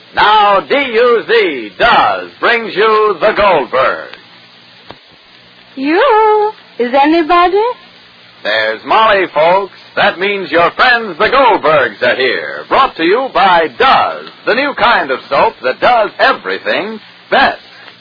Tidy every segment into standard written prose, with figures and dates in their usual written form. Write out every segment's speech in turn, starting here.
Now, D-U-Z, Does, brings you the Goldberg. You? Is anybody? There's Molly, folks. That means your friends, the Goldbergs, are here. Brought to you by Does, the new kind of soap that does everything best.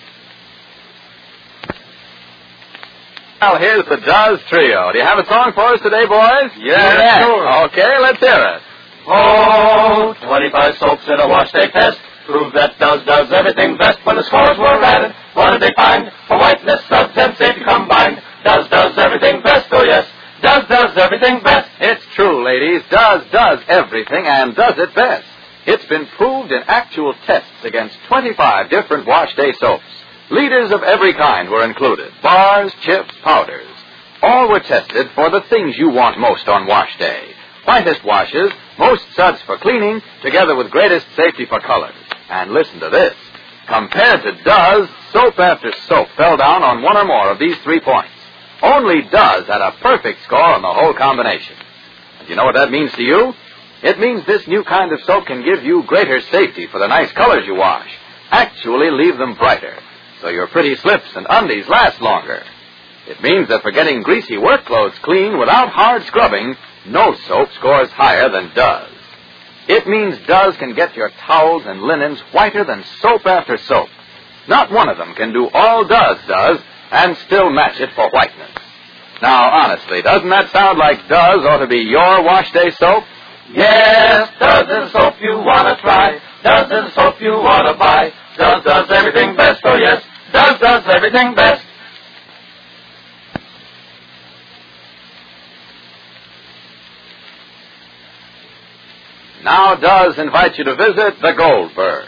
Well, here's the Does Trio. Do you have a song for us today, boys? Yeah, sure. Okay, let's hear it. Oh, 25 soaps in a wash day test. Prove that Does everything best. When the scores were added, what did they find? For whiteness, suds, and safety combined. Does everything best, oh yes. Does everything best. It's true, ladies. Does everything and does it best. It's been proved in actual tests against 25 different wash day soaps. Leaders of every kind were included. Bars, chips, powders. All were tested for the things you want most on wash day. Whitest washes, most suds for cleaning, together with greatest safety for colors. And listen to this. Compared to Does, soap after soap fell down on one or more of these 3 points. Only Does had a perfect score on the whole combination. And you know what that means to you? It means this new kind of soap can give you greater safety for the nice colors you wash. Actually leave them brighter, so your pretty slips and undies last longer. It means that for getting greasy work clothes clean without hard scrubbing, no soap scores higher than Does. It means Does can get your towels and linens whiter than soap after soap. Not one of them can do all Does does and still match it for whiteness. Now, honestly, doesn't that sound like Does ought to be your wash day soap? Yes, Does is the soap you want to try. Does is the soap you want to buy. Does everything best, oh yes. Does everything best. Now Does invite you to visit the Goldberg.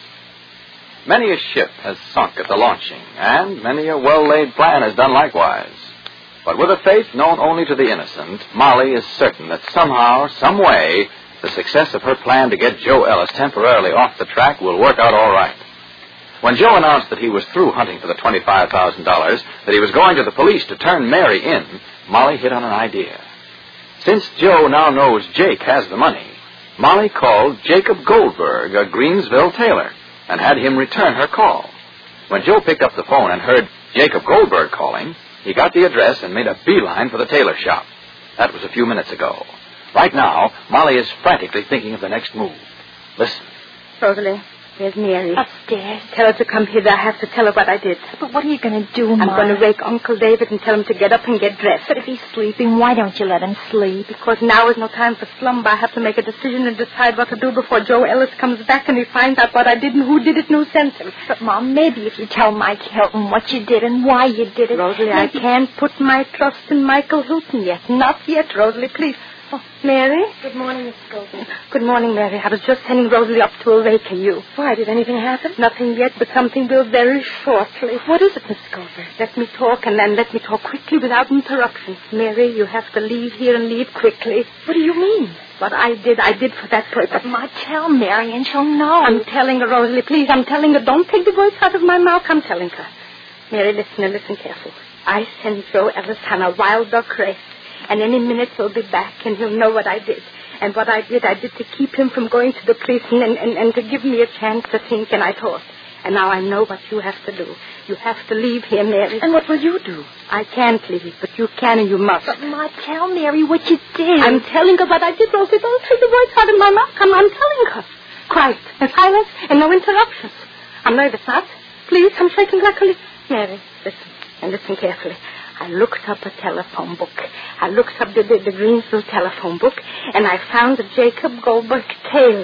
Many a ship has sunk at the launching, and many a well-laid plan has done likewise. But with a faith known only to the innocent, Molly is certain that somehow, some way, the success of her plan to get Joe Ellis temporarily off the track will work out all right. When Joe announced that he was through hunting for the $25,000, that he was going to the police to turn Mary in, Molly hit on an idea. Since Joe now knows Jake has the money, Molly called Jacob Goldberg, a Greensville tailor, and had him return her call. When Joe picked up the phone and heard Jacob Goldberg calling, he got the address and made a beeline for the tailor shop. That was a few minutes ago. Right now, Molly is frantically thinking of the next move. Listen. Rosalie, there's Mary. Upstairs. Tell her to come here. I have to tell her what I did. But what are you going to do, I'm Ma? going to wake Uncle David and tell him to get up and get dressed. But if he's sleeping, why don't you let him sleep? Because now is no time for slumber. I have to make a decision and decide what to do before Joe Ellis comes back and he finds out what I did and who did it and who sent him. But, Mom, maybe if you tell Mike Hilton what you did and why you did it... Rosalie, maybe... I can't put my trust in Michael Hilton yet. Not yet, Rosalie, please. Oh, Mary? Good morning, Miss Goldberg. Good morning, Mary. I was just sending Rosalie up to awaken you. Why, did anything happen? Nothing yet, but something will very shortly. What is it, Miss Goldberg? Let me talk, and then let me talk quickly without interruption. Mary, you have to leave here and leave quickly. What do you mean? What I did for that purpose. But, Ma, tell Mary and she'll know. I'm telling her, Rosalie, please. I'm telling her. Don't take the words out of my mouth. I'm telling her. Mary, listen and listen carefully. I sent Joe Ellis on a wild duck race. And any minute he'll be back and he'll know what I did. And what I did to keep him from going to the police and to give me a chance to think, and I thought. And now I know what you have to do. You have to leave here, Mary. And what will you do? I can't leave, but you can and you must. But, Ma, tell Mary what you did. I'm telling her what I did, Rosie. Don't take the words out of my mouth. I'm telling her. Quiet and silence and no interruptions. I'm nervous, not? Please, I'm shaking like a leaf. Mary, listen, and listen carefully. I looked up a telephone book. I looked up the Greensville telephone book, and I found the Jacob Goldberg tailor.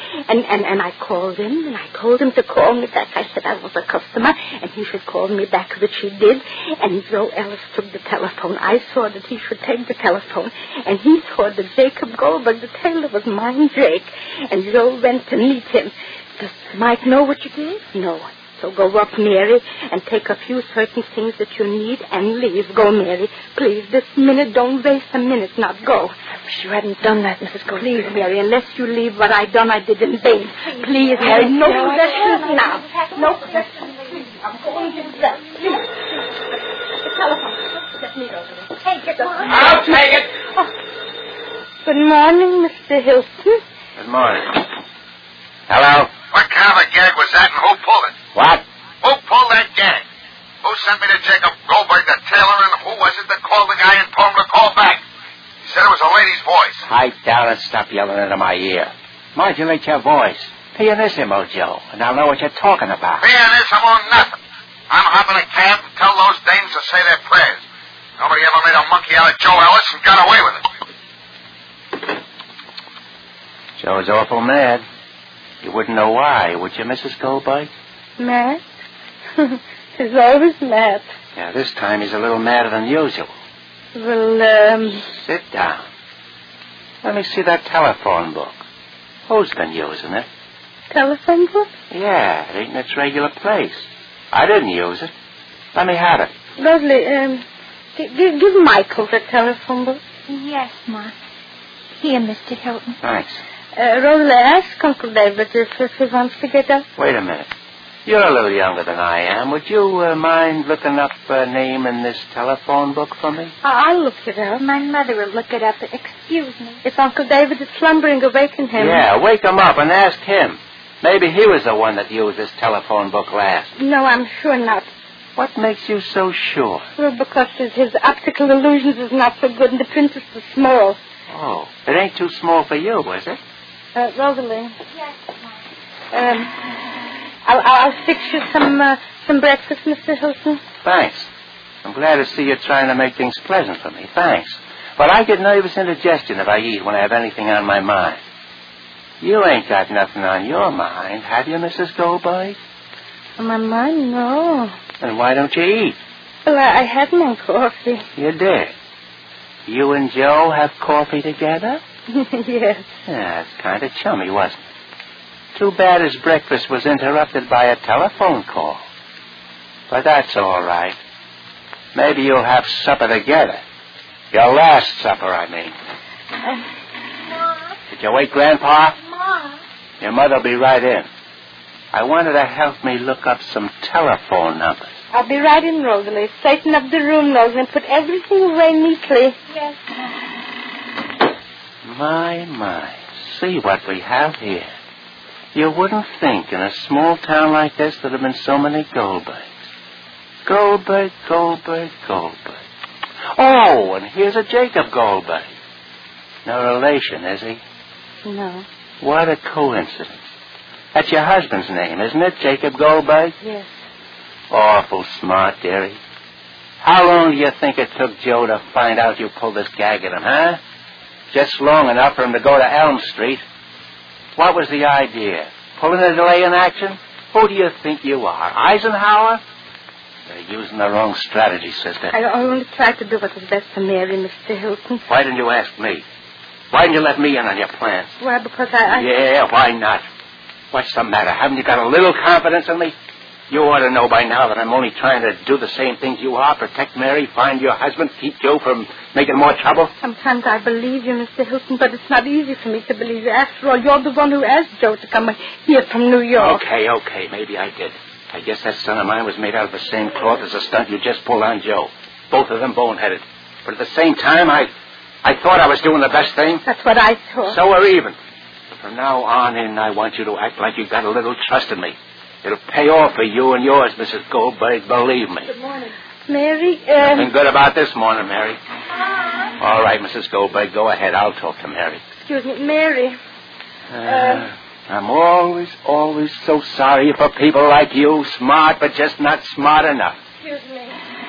And I called him, and I told him to call me back. I said I was a customer, and he should call me back, which he did. And Joe Ellis took the telephone. I saw that he should take the telephone, and he saw that Jacob Goldberg, the tailor, was mine, Jake. And Joe went to meet him. Does Mike know what you did? No. So go up, Mary, and take a few certain things that you need and leave. Go, Mary. Please, this minute, don't waste a minute. Now, go. I wish you hadn't done that, Mrs. Goldberg. Please, Mary, unless you leave what I done, I did in vain. Please, Mary, no possessions now. No possessions. Please, I'm going to dress. Please. The telephone. Let me go. Take it. I'll take it. Oh. Good morning, Mr. Hilton. Good morning. Hello? What kind that and who pulled it? What? Who pulled that gag? Who sent me to Jacob Goldberg, the tailor, and who was it that called the guy and told him to call back? He said it was a lady's voice. Pipe down and stop yelling into my ear. Modulate your voice. Pianissimo, Joe, and I'll know what you're talking about. Pianissimo nothing. I'm hopping a cab to tell those dames to say their prayers. Nobody ever made a monkey out of Joe Ellis and got away with it. Joe's awful mad. You wouldn't know why, would you, Mrs. Goldberg? Mad? He's always mad. Yeah, this time he's a little madder than usual. Well, Sit down. Let me see that telephone book. Who's been using it? telephone book? Yeah, it ain't in its regular place. I didn't use it. Let me have it. Lovely, give Michael the telephone book. Yes, Ma. Here, Mr. Hilton. Thanks. Rosalie, ask Uncle David if he wants to get up. Wait a minute. You're a little younger than I am. Would you mind looking up a name in this telephone book for me? I'll look it up. My mother will look it up. Excuse me. If Uncle David is slumbering, awaken him. Yeah, wake him up and ask him. Maybe he was the one that used this telephone book last. No, I'm sure not. What makes you so sure? Well, because his optical illusions is not so good and the print is too small. Oh, it ain't too small for you, is it? Rosalie. Yes, Ma. I'll fix you some breakfast, Mr. Hilton. Thanks. I'm glad to see you're trying to make things pleasant for me. Thanks. But I get nervous indigestion if I eat when I have anything on my mind. You ain't got nothing on your mind, have you, Mrs. Goldberg? On my mind, no. Then why don't you eat? Well, I had my coffee. You did. You and Joe have coffee together? Yes. Yeah, it's kind of chummy, wasn't it? Too bad his breakfast was interrupted by a telephone call. But that's all right. Maybe you'll have supper together. Your last supper, I mean. Ma? Did you wake Grandpa? Ma? Your mother'll be right in. I wanted to help me look up some telephone numbers. I'll be right in, Rosalie. Straighten up the room, Rosalie, and put everything away neatly. Yes, Ma. My. See what we have here. You wouldn't think in a small town like this there'd have been so many Goldbergs. Goldberg. Oh, and here's a Jacob Goldberg. No relation, is he? No. What a coincidence. That's your husband's name, isn't it, Jacob Goldberg? Yes. Awful smart, dearie. How long do you think it took Joe to find out you pulled this gag at him, huh? Just long enough for him to go to Elm Street. What was the idea? Pulling a delay in action? Who do you think you are, Eisenhower? They're using the wrong strategy, sister. I only tried to do what was best for Mary, Mr. Hilton. Why didn't you ask me? Why didn't you let me in on your plans? Why, because I... Yeah, why not? What's the matter? Haven't you got a little confidence in me? You ought to know by now that I'm only trying to do the same things you are. Protect Mary, find your husband, keep Joe from making more trouble. Sometimes I believe you, Mr. Hilton, but it's not easy for me to believe you. After all, you're the one who asked Joe to come here from New York. Okay, maybe I did. I guess that son of mine was made out of the same cloth as the stunt you just pulled on Joe. Both of them boneheaded. But at the same time, I thought I was doing the best thing. That's what I thought. So we're even. From now on in, I want you to act like you've got a little trust in me. It'll pay off for you and yours, Mrs. Goldberg, believe me. Good morning. Mary, Nothing good about this morning, Mary. All right, Mrs. Goldberg, go ahead. I'll talk to Mary. Excuse me, Mary. I'm always so sorry for people like you, smart but just not smart enough. Excuse me.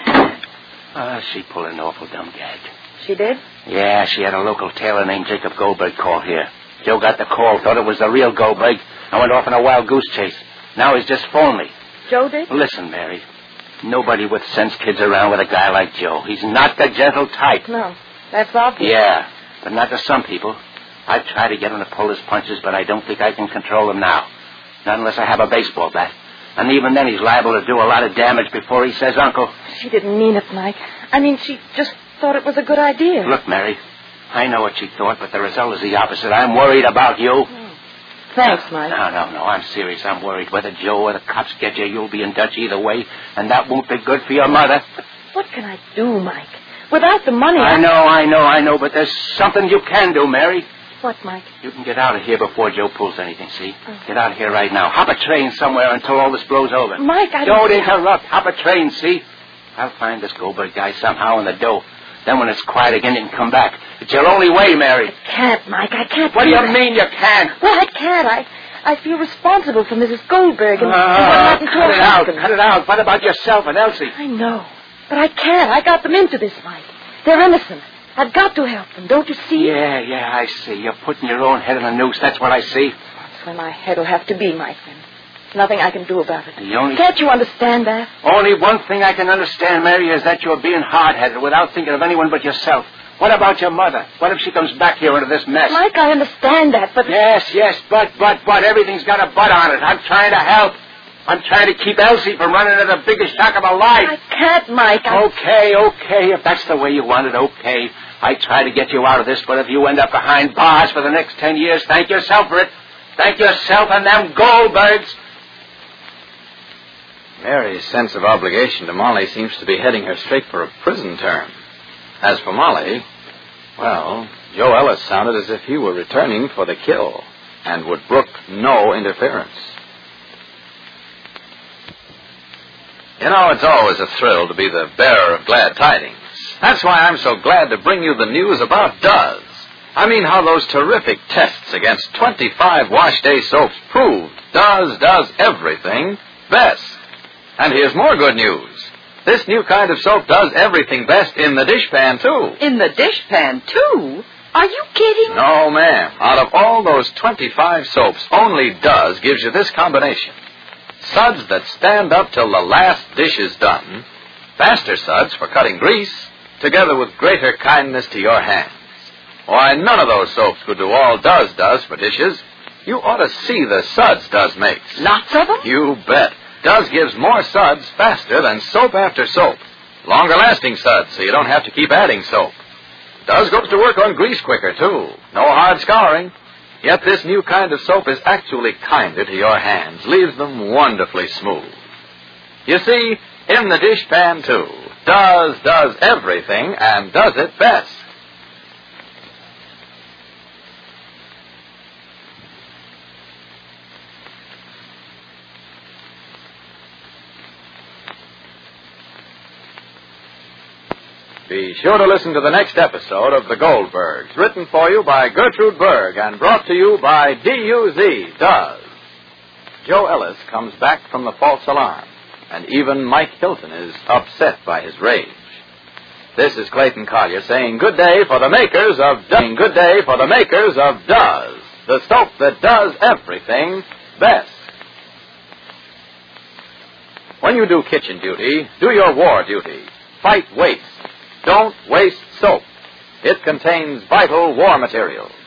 She pulled an awful dumb gag. She did? Yeah, she had a local tailor named Jacob Goldberg call here. Joe got the call, thought it was the real Goldberg, and went off on a wild goose chase. Now he's just phoned me. Joe did? Listen, Mary. Nobody with sense kids around with a guy like Joe. He's not the gentle type. No, that's obvious. Yeah, but not to some people. I've tried to get him to pull his punches, but I don't think I can control him now. Not unless I have a baseball bat. And even then he's liable to do a lot of damage before he says uncle. She didn't mean it, Mike. I mean, she just thought it was a good idea. Look, Mary, I know what she thought, but the result is the opposite. I'm worried about you. Thanks, Mike. No, I'm serious. I'm worried. Whether Joe or the cops get you, you'll be in Dutch either way, and that won't be good for your mother. What can I do, Mike? Without the money... I know, but there's something you can do, Mary. What, Mike? You can get out of here before Joe pulls anything, see? Get out of here right now. Hop a train somewhere until all this blows over. Mike, I don't interrupt. Hop a train, see? I'll find this Goldberg guy somehow in the dough. Then when it's quiet again, you can come back. It's your only way, Mary. I can't, Mike. I can't. What do you mean you can't? Well, I can't. I feel responsible for Mrs. Goldberg and what happened to her husband. Cut it out. What about yourself and Elsie? I know. But I can't. I got them into this, Mike. They're innocent. I've got to help them. Don't you see? Yeah, I see. You're putting your own head in a noose. That's what I see. That's where my head will have to be, my friend. There's nothing I can do about it. Can't you understand that? Only one thing I can understand, Mary, is that you're being hard-headed without thinking of anyone but yourself. What about your mother? What if she comes back here into this mess? Mike, I understand that, but... Yes, but. Everything's got a but on it. I'm trying to help. I'm trying to keep Elsie from running into the biggest shock of her life. I can't, Mike. Okay. If that's the way you want it, okay. I try to get you out of this, but if you end up behind bars for the next 10 years, thank yourself for it. Thank yourself and them Goldbergs. Mary's sense of obligation to Molly seems to be heading her straight for a prison term. As for Molly, well, Joe Ellis sounded as if he were returning for the kill and would brook no interference. You know, it's always a thrill to be the bearer of glad tidings. That's why I'm so glad to bring you the news about Duz. I mean how those terrific tests against 25 wash day soaps proved Duz does everything best. And here's more good news. This new kind of soap does everything best in the dishpan, too. In the dishpan, too? Are you kidding? No, ma'am. Out of all those 25 soaps, only Duz gives you this combination. Suds that stand up till the last dish is done, faster suds for cutting grease, together with greater kindness to your hands. Why, none of those soaps could do all Duz does for dishes. You ought to see the suds Duz makes. Lots of them? You bet. Duz gives more suds faster than soap after soap. Longer-lasting suds, so you don't have to keep adding soap. Duz goes to work on grease quicker, too. No hard scouring. Yet this new kind of soap is actually kinder to your hands, leaves them wonderfully smooth. You see, in the dishpan, too, Duz does everything and does it best. Be sure to listen to the next episode of The Goldbergs, written for you by Gertrude Berg and brought to you by D-U-Z, Duz. Joe Ellis comes back from the false alarm, and even Mike Hilton is upset by his rage. This is Clayton Collier saying good day for the makers of Duz. Good day for the makers of Duz, the soap that does everything best. When you do kitchen duty, do your war duty. Fight waste. Don't waste soap. It contains vital war materials.